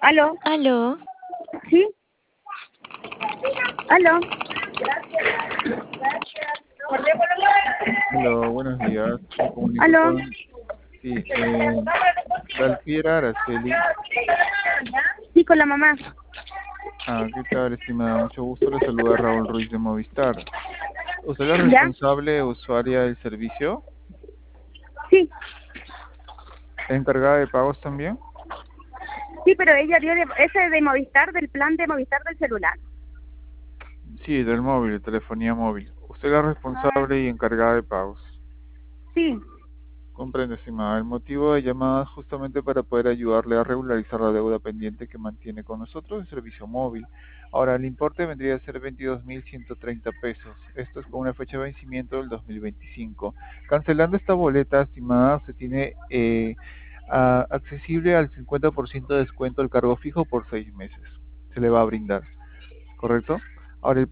¿Aló? Aló, ¿Sí? ¿Aló? Hola, buenos días. Me comunico ¿Aló? con, sí, Dalpiera Araceli. Sí, con la mamá. ¿Qué tal, estimada? Mucho gusto. Le saluda Raúl Ruiz de Movistar. ¿Usted es la ¿Ya? responsable usuaria del servicio? Sí. ¿Encargada de pagos también? Sí, pero ella dio ese de Movistar, del plan de Movistar del celular. Sí, del móvil, de telefonía móvil. ¿Usted es la responsable y encargada de pagos? Sí. Comprende, estimada. El motivo de llamada es justamente para poder ayudarle a regularizar la deuda pendiente que mantiene con nosotros el servicio móvil. Ahora, el importe vendría a ser 22.130 pesos. Esto es con una fecha de vencimiento del 2025. Cancelando esta boleta, estimada, se tiene accesible al 50% de descuento el cargo fijo por 6 meses. Se le va a brindar, ¿correcto? Ahora, el